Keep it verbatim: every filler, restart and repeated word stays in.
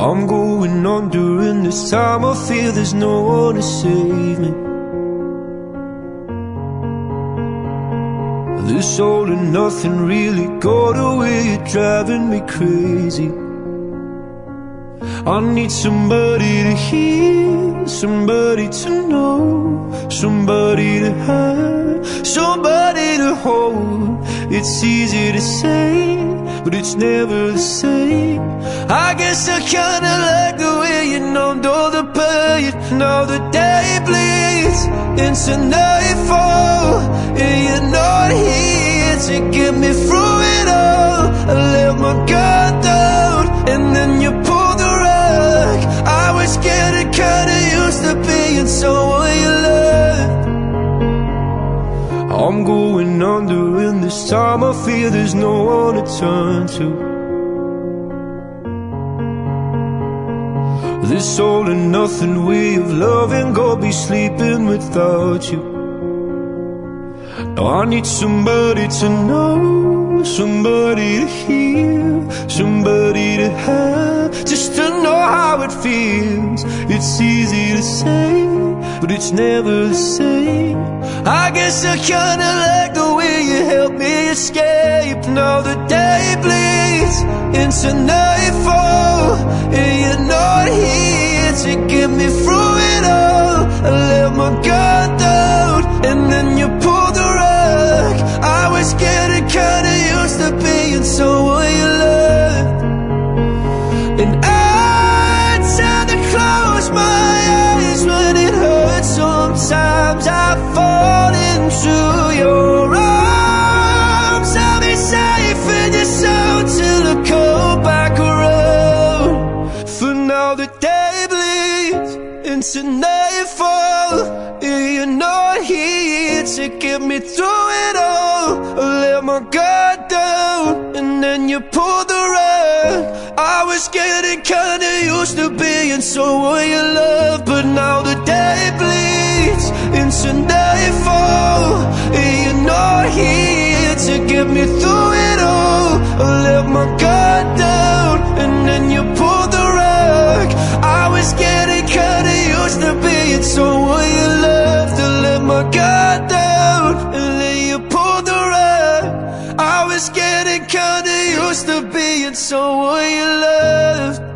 I'm going on during this time. I feel there's no one to save me. This all and nothing really got away, you're driving me crazy. I need somebody to hear, somebody to know, somebody to have, somebody to hold. It's easy to say, but it's never the same. I guess I kinda like the way you numbed all the pain. Now the day bleeds into nightfall, and you're not here to get me through it all. I let my guard down, and then you pulled the rug. I was getting kinda used to being someone you loved. I'm going under, and this time I feel there's no one to turn to. This all and nothing way of loving, gonna be sleeping without you. Now I need somebody to know, somebody to hear, somebody to have, just to know how it feels. It's easy to say, but it's never the same. I guess I kinda like the way you help me escape. Now the day bleeds into nightfall, and you're not here to get me through it all. I let my guard down, and then you pulled the rug. I was getting kinda used to being someone you loved. And I tend to close my eyes when it hurts. Sometimes I fall into your arms. I'll be safe in your soul till I come back around. For now the day bleeds into nightfall, and you're not here to get me through it all. I let my guard down, and then you pulled the rug. I was getting kinda used to being someone you love, but now the day bleeds into nightfall, and you're not here to get me through it all. I let my guard down, and then you pulled the rug. I was getting kinda used to being someone you loved. I let my guard down, and then you pulled the rug. I was getting kinda used to being someone you loved.